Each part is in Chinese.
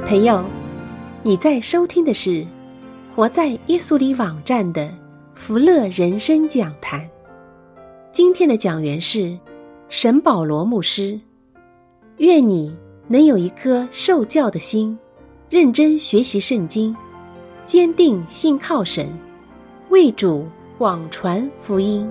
朋友，你在收听的是活在耶稣里网站的福乐人生讲坛。今天的讲员是沈保罗牧师。愿你能有一颗受教的心，认真学习圣经，坚定信靠神，为主广传福音。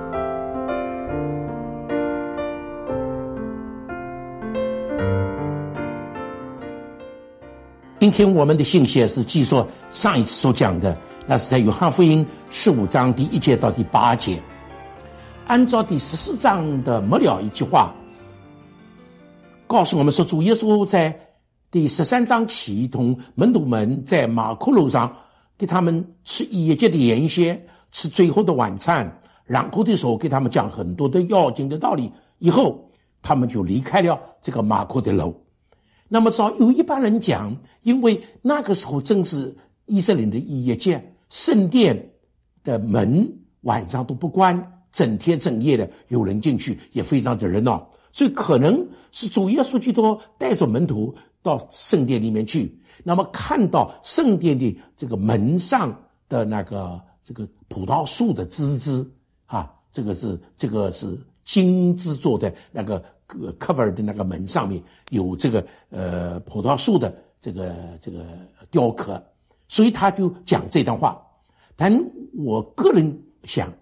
今天我们的信息是继续上一次所讲的，那是在约翰福音15章第1节到第8节。按照第14章的末了一句话告诉我们说，主耶稣在第13章起同门徒们在马可楼上给他们吃逾越节的筵席，吃最后的晚餐，然后的时候给他们讲很多的要紧的道理，以后他们就离开了这个马可的楼。那么照有一般人讲，因为那个时候正是以色列的逾越节，圣殿的门晚上都不关，整天整夜的有人进去，也非常的热闹，所以可能是主耶稣基督带着门徒到圣殿里面去，那么看到圣殿的这个门上的这个葡萄树的枝枝啊，这个是金枝做的那个cover 的那个门上面有这个葡萄树的这个雕刻，所以他就讲这段话。但我个人想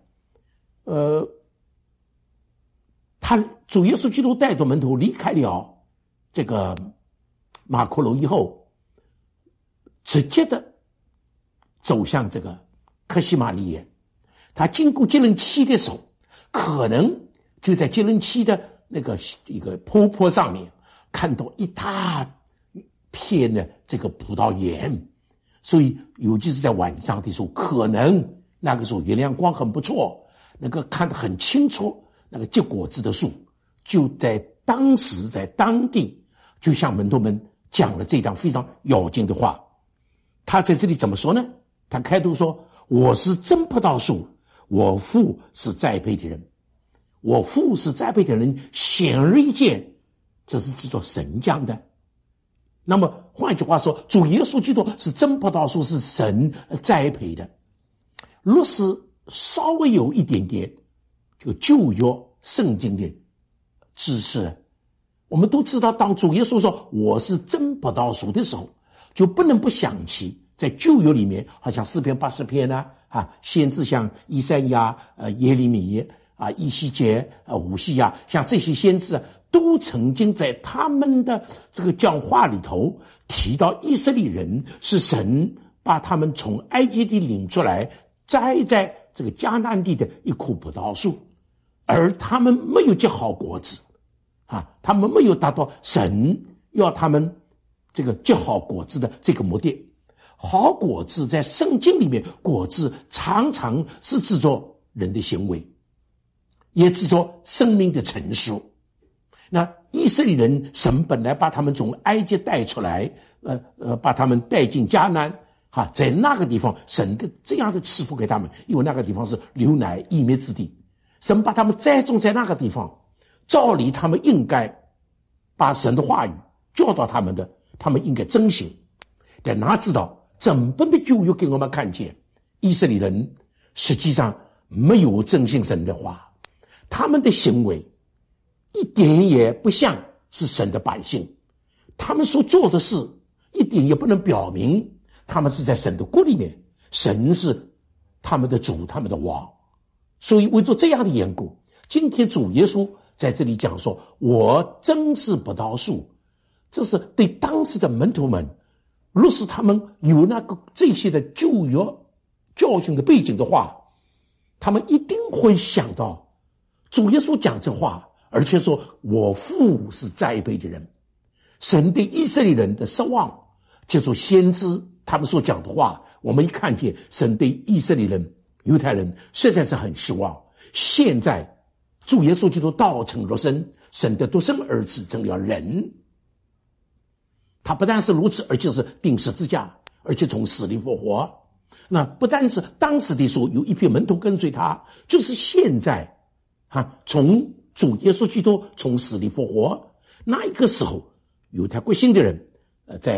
主耶稣基督带着门徒离开了这个马可楼以后，直接的走向这个客西马尼园。他经过吉伦溪的时候，可能就在吉伦溪的一个坡上面看到一大片的这个葡萄园，所以尤其是在晚上的时候，可能那个时候月亮光很不错，看得很清楚，结果子的树就在当时在当地就向门徒们讲了这段非常要紧的话。他在这里怎么说呢？他开头说，我是真葡萄树，我父是栽培的人。我父是栽培的人，显而易见，这是指着神讲的。那么换句话说，主耶稣基督是真葡萄树，是神栽培的。若是稍微有一点点这个旧约圣经的知识，我们都知道，当主耶稣说我是真葡萄树的时候，就不能不想起在旧约里面，好像诗篇80篇啊，先知像以赛亚、耶利米以西结、乌西雅，像这些先知都曾经在他们的这个讲话里头提到以色列人是神把他们从埃及地领出来，栽在这个迦南地的一棵葡萄树，而他们没有结好果子他们没有达到神要他们这个结好果子的这个目的。好果子在圣经里面，果子常常是指着人的行为，也指着生命的成熟。那以色列人，神本来把他们从埃及带出来，把他们带进迦南在那个地方神这样的赐福给他们，因为那个地方是流奶与蜜之地，神把他们栽种在那个地方，照理他们应该把神的话语教导他们的，他们应该遵行。但哪知道整本的旧约给我们看见，以色列人实际上没有遵行神的话，他们的行为一点也不像是神的百姓，他们所做的事一点也不能表明他们是在神的国里面，神是他们的主，他们的王。所以为着这样的缘故，今天主耶稣在这里讲说，我真是葡萄树，这是对当时的门徒们，若是他们有这些的旧约教训的背景的话，他们一定会想到主耶稣讲这话，而且说我父是栽培的人。神对以色列人的失望，借助先知他们所讲的话，我们一看见神对以色列人犹太人实在是很失望。现在主耶稣基督道成肉身，神的独生儿子成了人，他不但是如此，而且是钉十字架，而且从死里复活。那不但是当时的时候有一批门徒跟随他，就是现在从主耶稣基督从死里复活，那一个时候犹太国信的人在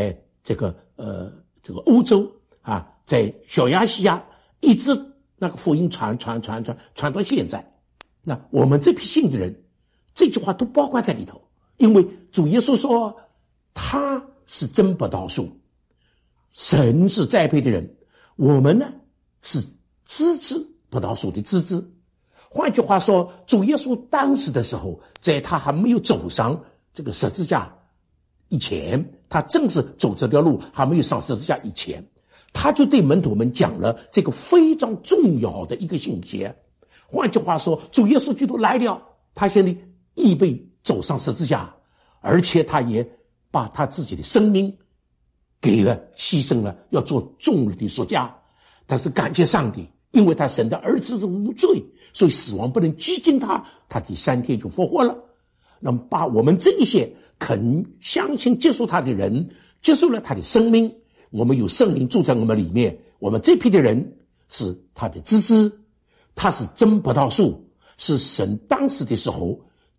这个欧洲啊，在小亚细亚一直那个福音传到现在。那我们这批信的人，这句话都包括在里头，因为主耶稣说他是真葡萄树，神是栽培的人，我们呢是枝子，葡萄树的枝子。换句话说，主耶稣当时的时候，在他还没有走上这个十字架以前，他正是走这条路还没有上十字架以前，他就对门徒们讲了这个非常重要的一个信息。换句话说，主耶稣基督来了，他现在预备走上十字架，而且他也把他自己的生命给了，牺牲了，要做众人的赎价。但是感谢上帝，因为他神的儿子是无罪，所以死亡不能拘禁他，他第3天就复活了。那么把我们这一些肯相信接受他的人，接受了他的生命，我们有圣灵住在我们里面，我们这批的人是他的枝子，他是真葡萄树，是神当时的时候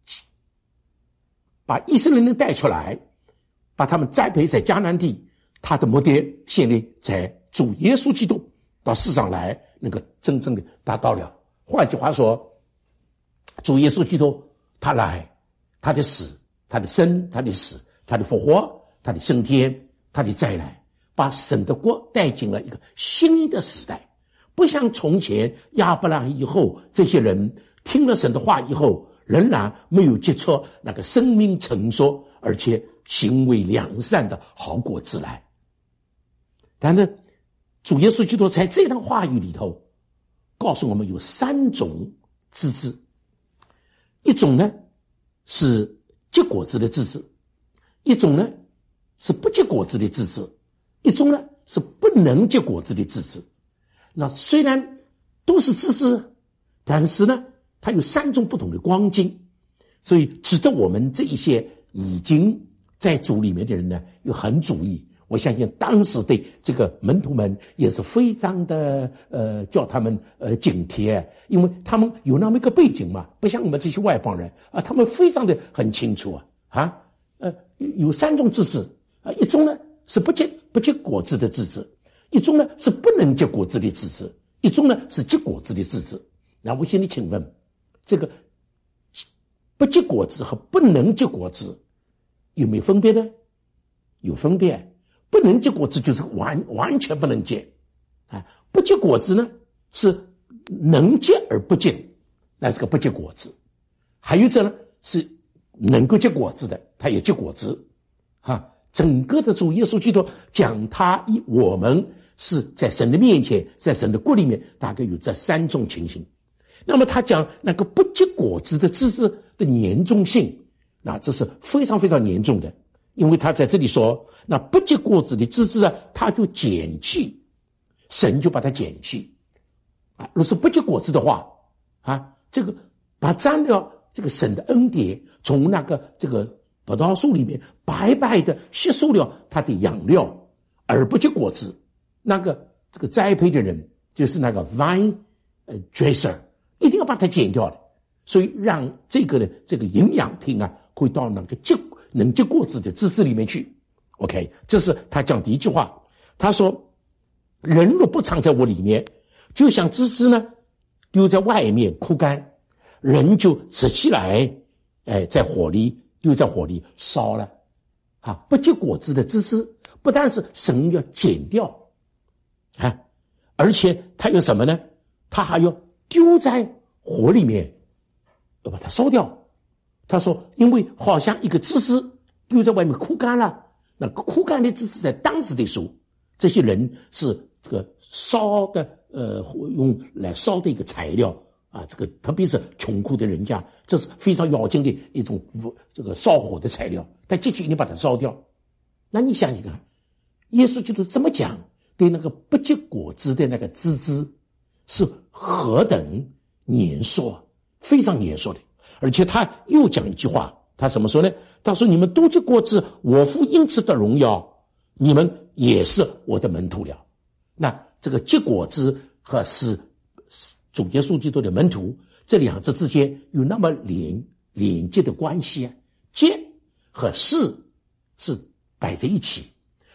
把以色列人带出来，把他们栽培在迦南地，他的目的现在在主耶稣基督到世上来，能够真正的达到了。换句话说，主耶稣基督他来，他的死，他的生，他的死，他的复活，他的升天，他的再来，把神的国带进了一个新的时代。不像从前亚伯拉罕以后，这些人听了神的话以后，仍然没有结出那个生命成熟而且行为良善的好果子来。但是主耶稣基督在这段话语里头告诉我们有3种枝子，一种呢是结果子的枝子，一种呢是不结果子的枝子，一种呢是不能结果子的枝子。那虽然都是枝子，但是呢它有3种不同的光景，所以值得我们这一些已经在主里面的人呢有很注意。我相信当时对这个门徒们也是非常的叫他们警惕，因为他们有那么一个背景嘛，不像我们这些外邦人啊，他们非常的很清楚有3种枝子一种呢是不结果子的枝子，一种呢是不能结果子的枝子，一种呢是结果子的枝子。那我现在请问，这个不结果子和不能结果子有没有分别呢？有分别。不能结果子就是完全不能结不结果子呢是能结而不结，那是个不结果子。还有一呢是能够结果子的，它也结果子整个的主耶稣基督讲我们是在神的面前，在神的国里面，大概有这3种情形。那么他讲那个不结果子的枝子的严重性，那这是非常非常严重的。因为他在这里说，那不结果子的枝子他就剪去，神就把它剪去若是不结果子的话这个把沾了这个神的恩典，从那个这个葡萄树里面白白的吸收了它的养料，而不结果子，那个这个栽培的人就是那个 vine dresser 一定要把它剪掉的，所以让这个营养品会到那个能结果子的枝子里面去。 OK， 这是他讲第一句话。他说人若不藏在我里面，就像枝子呢丢在外面枯干，人就拾起来在火里丢在火里烧了不结果子的枝子不但是神要剪掉而且他有什么呢？他还要丢在火里面，要把它烧掉。他说因为好像一个枝子丢在外面枯干了，那枯干的枝子在当时的时候，这些人是这个烧的用来烧的一个材料这个特别是穷苦的人家，这是非常要紧的一种这个烧火的材料，但进去一定把它烧掉。那你想一看，耶稣基督这么讲，对那个不结果子的那个枝子是何等严肃，非常严肃的。而且他又讲一句话，他怎么说呢？他说你们都结果子，我父因此得荣耀，你们也是我的门徒了。那这个结果子和是主耶稣基督的门徒，这两者之间有那么连接的关系结和是摆在一起。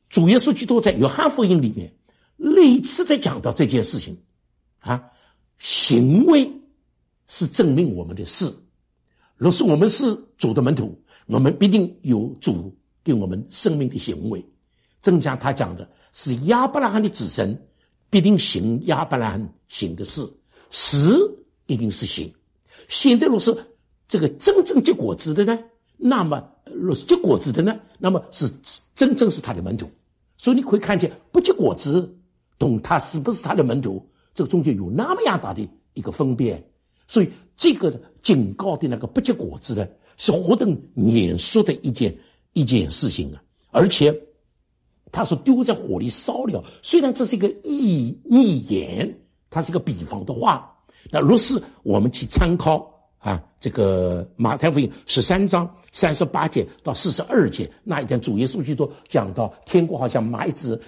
主耶稣基督在约翰福音里面类似的讲到这件事情行为是证明我们的事。若是我们是主的门徒，我们必定有主给我们生命的行为。正像他讲的，是亚伯拉罕的子孙必定行亚伯拉罕行的事，实一定是行。现在若是这个真正结果子的呢，那么若是结果子的呢，那么是真正是他的门徒。所以你可以看见不结果子懂他是不是他的门徒，这个中间有那么样大的一个分别。所以这个警告的那个不结果子的是何等严肃的一件事情啊！而且他说丢在火里烧了，虽然这是一个逆言，它是一个比方的话。那若是我们去参考这个马太福音13章38节到42节，那一天主耶稣基督讲到天国好像麦子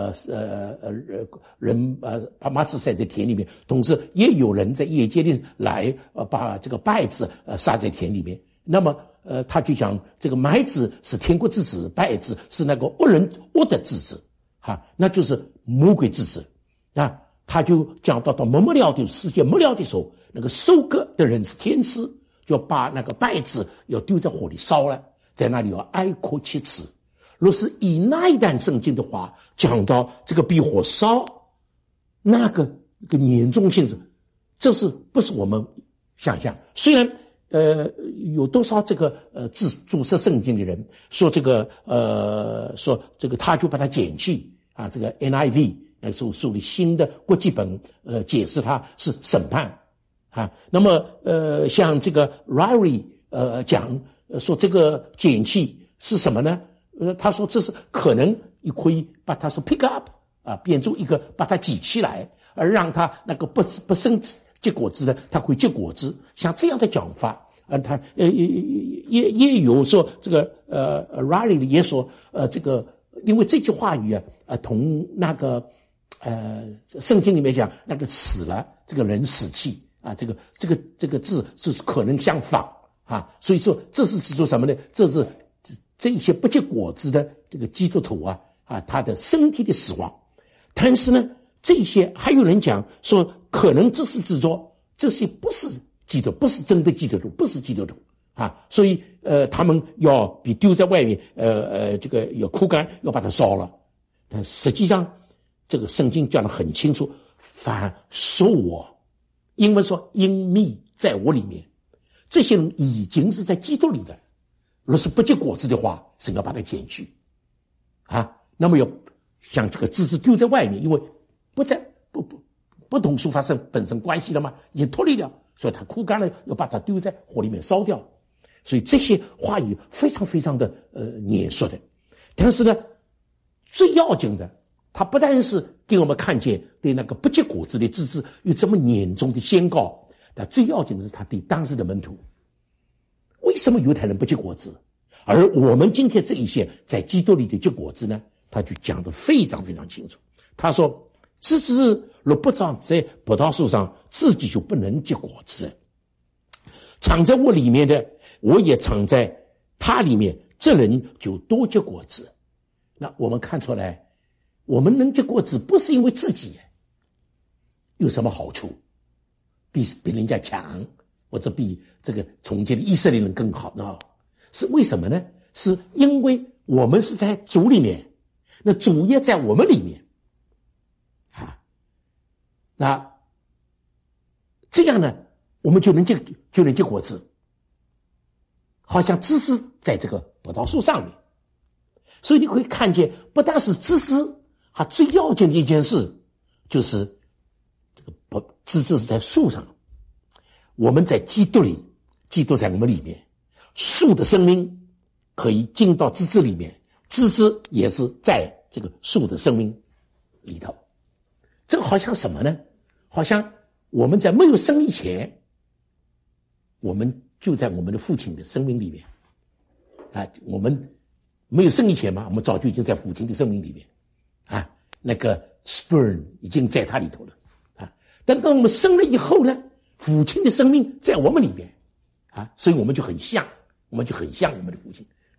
人把麦子撒在田里面，同时也有人在夜间里来把这个稗子撒在田里面。那么他就讲这个麦子是天国之子，稗子是那个恶的之子那就是魔鬼之子他就讲到末了的世界末了的时候，那个收割的人是天使，就把那个稗子要丢在火里烧了，在那里要哀哭切齿。若是以那一段圣经的话讲到这个比火烧，那个严重性这是不是我们想象？虽然有多少这个注释圣经的人说这个他就把它减去这个 NIV 属于新的国际本解释它是审判那么像这个 Ryrie 讲说这个减去是什么呢？他说这是可能你可以把它说 pick up 变成一个把它挤起来，而让它那个不生结果子的它会结果子，像这样的讲法他也有说这个Ryrie 也说这个因为这句话语同那个圣经里面讲那个死了这个人死去这个字是可能相仿所以说这是指出什么呢？这是这一些不结果子的这个基督徒他的身体的死亡。但是呢，这些还有人讲说可能这是指着这些不是基督，不是真的基督徒，不是基督徒所以他们要比丢在外面这个要枯干，要把它烧了。但实际上这个圣经讲得很清楚，凡属我，英文说 in me 在我里面，这些人已经是在基督里的。若是不结果子的话，神要把它剪去那么要像这个枝子丢在外面，因为不同属发生本身关系了嘛，已经脱离了，所以它枯干了，要把它丢在火里面烧掉。所以这些话语非常非常的严肃的。但是呢，最要紧的，它不但是给我们看见对那个不结果子的枝子有这么严重的宣告，但最要紧的是他对当时的门徒，为什么犹太人不结果子，而我们今天这一些在基督里的结果子呢？他就讲得非常非常清楚。他说枝子若不长在葡萄树上，自己就不能结果子。藏在我里面的，我也藏在他里面，这人就多结果子。那我们看出来，我们能结果子不是因为自己有什么好处，比人家强，或者比这个从前的以色列人更好呢？是为什么呢？是因为我们是在主里面，那主也在我们里面那这样呢，我们就能结果子，好像枝子在这个葡萄树上面。所以你可以看见，不但是枝子，最要紧的一件事就是这个枝子是在树上，我们在基督里，基督在我们里面，树的生命可以进到枝子里面，枝子也是在这个树的生命里头。这个好像什么呢？好像我们在没有生以前，我们就在我们的父亲的生命里面我们没有生以前嘛，我们早就已经在父亲的生命里面那个 sperm 已经在他里头了但当我们生了以后呢，父亲的生命在我们里面所以我们就很像我们的父亲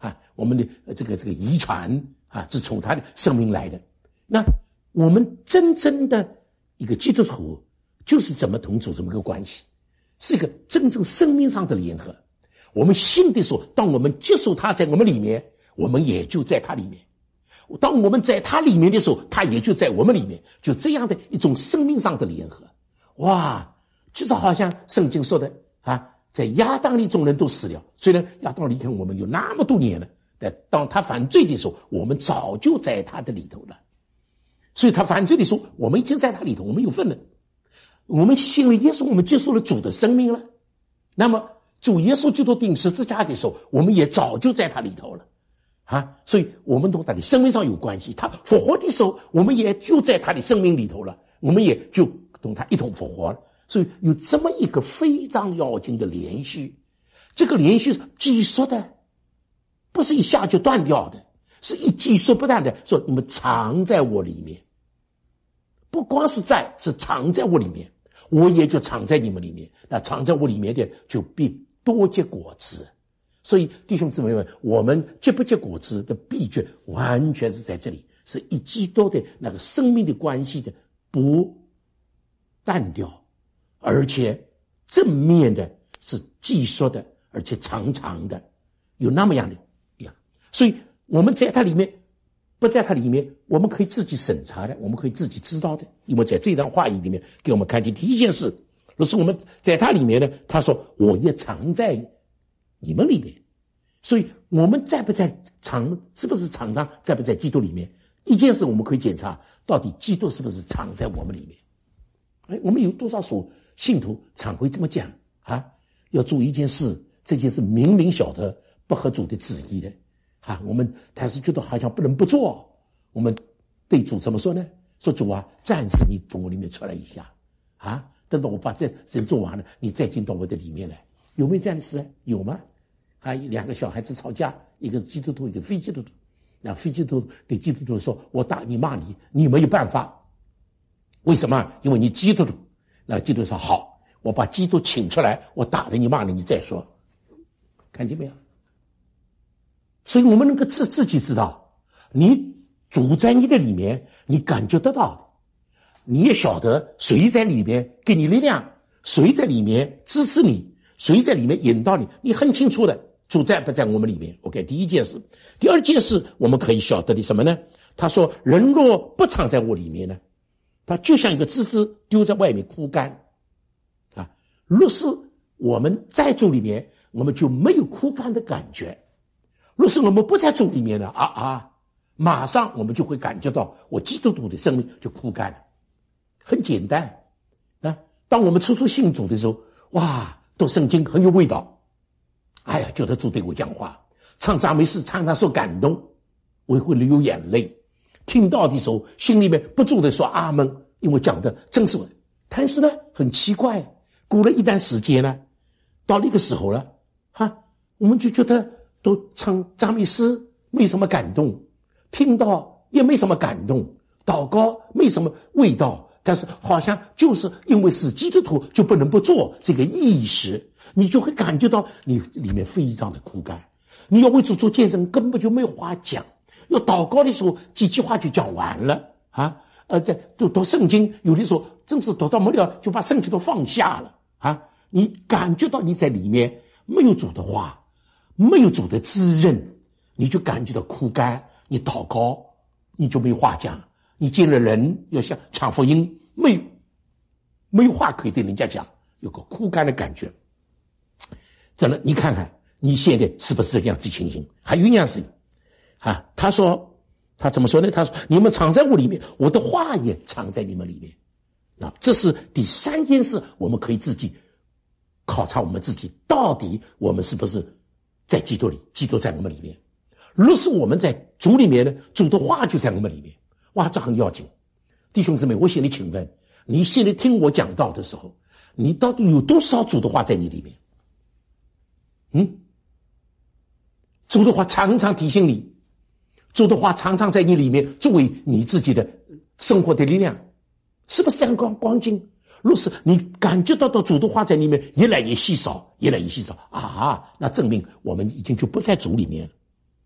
我们的这个遗传是从他的生命来的。那我们真正的一个基督徒就是怎么同主这么个关系，是一个真正生命上的联合。我们信的时候，当我们接受他在我们里面，我们也就在他里面。当我们在他里面的时候，他也就在我们里面，就这样的一种生命上的联合。哇，就是好像圣经说的在亚当里众人都死了，虽然亚当离开我们有那么多年了，但当他犯罪的时候，我们早就在他的里头了。所以他犯罪的时候，我们已经在他里头，我们有份了。我们信了耶稣，我们接受了主的生命了。那么主耶稣基督钉十字架的时候，我们也早就在他里头了。所以我们同他的生命上有关系。他复活的时候，我们也就在他的生命里头了，我们也就同他一同复活了。所以有这么一个非常要紧的连续，这个连续是继续的，不是一下就断掉的，是一继续不断的说你们藏在我里面，不光是藏在我里面，我也就藏在你们里面。那藏在我里面的就必多结果子。所以弟兄姊妹们，我们结不结果子的秘诀完全是在这里，是一基督的那个生命的关系的不淡掉，而且正面的是继续的，而且长长的，有那么样的样。所以我们在它里面，不在它里面，我们可以自己审查的，我们可以自己知道的。因为在这段话语里面给我们看见第一件事，若是我们在它里面呢，他说我也藏在你们里面。所以我们在不在是不是常常在不在基督里面？一件事我们可以检查，到底基督是不是藏在我们里面。我们有多少所信徒常会这么讲要做一件事，这件事明明晓得不合主的旨意的我们但是觉得好像不能不做。我们对主怎么说呢？说主暂时你从我里面出来一下等到我把这事做完了，你再进到我的里面来。有没有这样的事？有吗？两个小孩子吵架，一个是基督徒，一个非基督徒。那非基督徒对基督徒说，我打你骂你，你没有办法。为什么？因为你基督徒。那基督徒说好，我把基督请出来，我打了你骂了你再说。看见没有？所以我们能够自己知道，你主在你的里面，你感觉得到的，你也晓得谁在里面给你力量，谁在里面支持你，谁在里面引导你，你很清楚的。主在不在我们里面 OK， 第一件事。第二件事我们可以晓得的什么呢？他说人若不藏在我里面呢，他就像一个枝子丢在外面枯干若是我们在主里面，我们就没有枯干的感觉。若是我们不在主里面呢马上我们就会感觉到我基督徒的生命就枯干了。很简单当我们初信主的时候，哇，读圣经很有味道，觉得主对我讲话，唱赞美诗常常受感动，我会流眼泪，听到的时候心里面不住的说阿们，因为讲的真是我。但是呢很奇怪，过了一段时间呢，到了一个时候了我们就觉得都唱赞美诗没什么感动，听到也没什么感动，祷告没什么味道，但是好像就是因为是基督徒就不能不做这个意识，你就会感觉到你里面非常的枯干。你要为主做见证根本就没话讲，要祷告的时候几句话就讲完了在读圣经有的时候真是读到没了就把圣经都放下了你感觉到你在里面没有主的话，没有主的滋润，你就感觉到枯干。你祷告你就没话讲，你见了人要像传福音没有话可以对人家讲，有个枯干的感觉。真的，你看看你现在是不是这样子情形？还有一样事情他说他怎么说呢？他说你们藏在我里面，我的话也藏在你们里面。这是第三件事，我们可以自己考察我们自己，到底我们是不是在基督里，基督在我们里面。若是我们在主里面呢，主的话就在我们里面。哇，这很要紧。弟兄姊妹，我向你请问，你现在听我讲道的时候，你到底有多少主的话在你里面？主的话常常提醒你，主的话常常在你里面作为你自己的生活的力量，是不是这样光景？若是你感觉到主的话在里面越来越稀少，越来越稀少那证明我们已经就不在主里面了。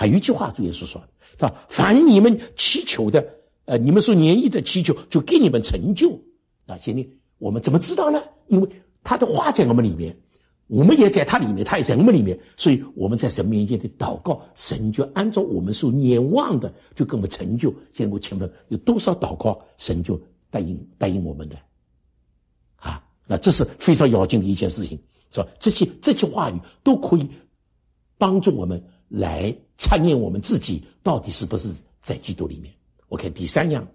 还有一句话主耶稣说，他说凡你们祈求的你们所愿意的祈求就给你们成就。那现在我们怎么知道呢？因为他的话在我们里面，我们也在他里面，他也在我们里面，所以我们在神面前的祷告，神就按照我们所愿望的就给我们成就。现在我请问有多少祷告神就答应我们的啊？那这是非常要紧的一件事情，是吧？这些话语都可以帮助我们来查验我们自己到底是不是在基督里面。我看第三样，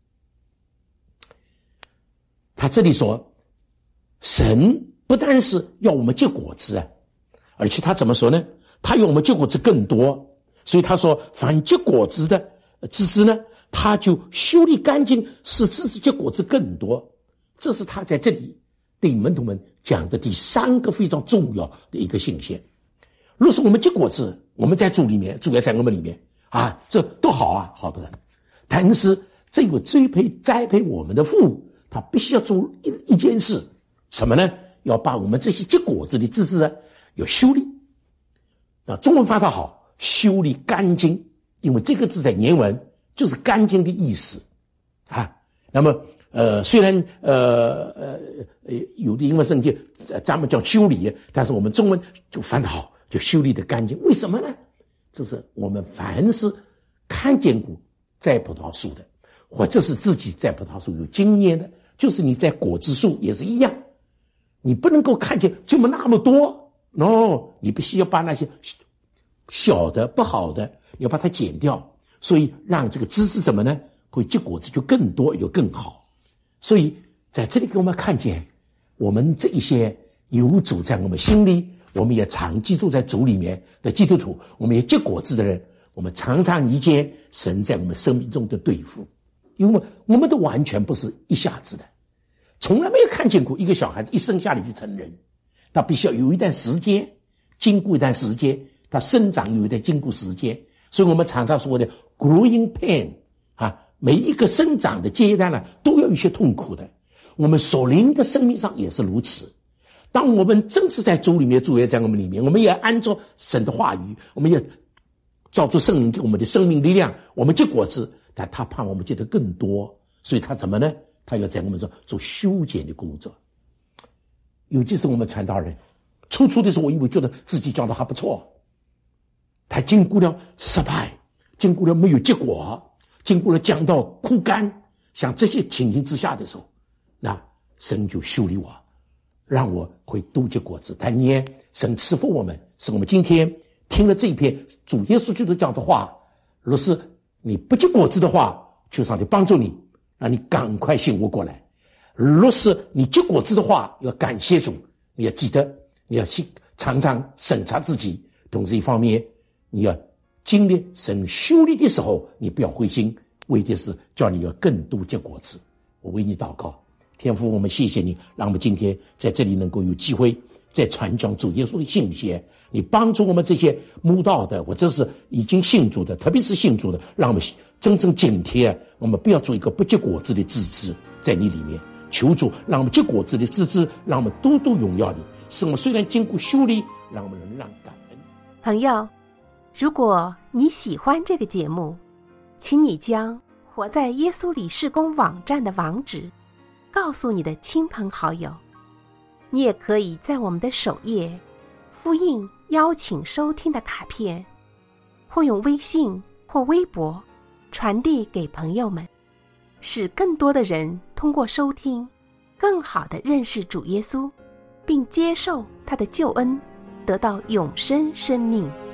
他这里说神不但是要我们结果子啊，而且他怎么说呢？他要我们结果子更多，所以他说凡结果子的枝子呢，他就修理干净，使枝子结果子更多。这是他在这里对门徒们讲的第三个非常重要的一个信息。若是我们结果子，我们在主里面，主也在我们里面啊，这都好啊，好的人。但是这个栽培我们的父，他必须要做一件事，什么呢？要把我们这些结果子的枝子啊，要修理。那中文发得好，修理干净，因为这个字在原文就是干净的意思啊。那么虽然有的英文圣经咱们叫修理，但是我们中文就翻得好，就修理的干净。为什么呢？这是我们凡是看见过栽葡萄树的，或者是自己在葡萄树有经验的，就是你在果子树也是一样，你不能够看见这么那么多，你必须要把那些小的不好的你要把它剪掉，所以让这个枝子怎么呢？会结果子就更多又更好。所以在这里给我们看见，我们这一些有主在我们心里，我们也长期住在主里面的基督徒，我们也结果子的人，我们常常遇见神在我们生命中的对付，因为我们都完全不是一下子的，从来没有看见过一个小孩子一生下来就成人，他必须要有一段时间，经过一段时间，他生长有一段经过时间，所以我们常常说的 growing pain 啊，每一个生长的阶段呢，都有一些痛苦的。我们属灵的生命上也是如此。当我们正是在主里面，主也在我们里面，我们也按照神的话语，我们也照着圣灵给我们的生命力量，我们结果子，但他怕我们结得更多，所以他怎么呢？他要在我们这做修剪的工作。尤其是我们传道人，初的时候我以为觉得自己讲得还不错，他经过了失败，经过了没有结果，经过了讲到枯干，像这些情形之下的时候，那神就修理我，让我会多结果子。但也神赐福我们，使我们今天听了这一篇主耶稣基督讲的话，若是你不结果子的话，求上帝帮助你，让你赶快醒悟过来。若是你结果子的话，要感谢主，你要记得，你要常常审查自己，同时一方面你要经历神修理的时候，你不要灰心，为的是叫你要更多结果子。我为你祷告，天父，我们谢谢你，让我们今天在这里能够有机会在传讲主耶稣的信息，你帮助我们这些慕道的或者是已经信主的，特别是信主的，让我们真正警惕，我们不要做一个不结果子的枝子在你里面。求主让我们结果子的枝子，让我们多多荣耀你，使我们虽然经过修理，让我们仍然感恩。 朋友，如果你喜欢这个节目，请你将活在耶稣里事工网站的网址告诉你的亲朋好友。你也可以在我们的首页复印邀请收听的卡片，或用微信或微博传递给朋友们，使更多的人通过收听更好地认识主耶稣，并接受他的救恩，得到永生生命。